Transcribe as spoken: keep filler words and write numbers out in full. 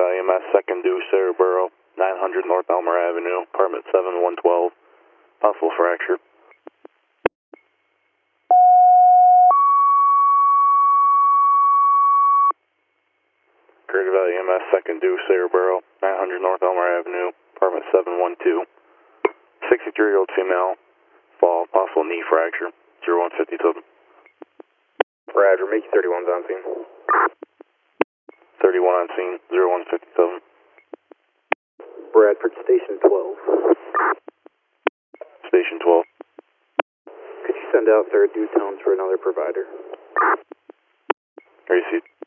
Valley E M S, second due, Cerebro, nine hundred North Elmer Avenue, apartment seven one twelve, possible fracture. Greater Valley E M S, second due, Cerebro, nine hundred North Elmer Avenue, apartment seven one two, sixty-three-year-old female, fall, possible knee fracture, zero one fifty-seven. Roger, make thirty-one's on scene. thirty-one on scene, zero one fifty-seven. Bradford, Station twelve. Station twelve. Could you send out third due tones for another provider? Received.